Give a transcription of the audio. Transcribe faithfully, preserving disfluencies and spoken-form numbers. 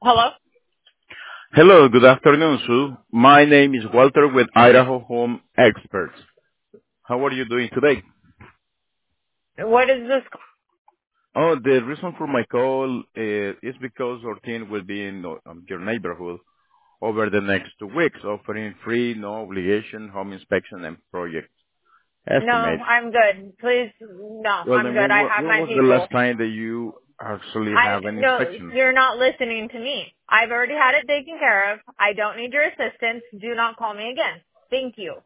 Hello? Hello, good afternoon, Sue. My name is Walter with Idaho Home Experts. How are you doing today? What is this? Oh, the reason for my call uh, is because our team will be in uh, um, your neighborhood over the next two weeks, offering free, no obligation home inspection and project No, estimates. I'm good. Please, no, Well, I'm then good. when, I wa- have when my was the people. last time that you actually I, have an no, inspection? you're not listening to me. I've already had it taken care of. I don't need your assistance. Do not call me again. Thank you.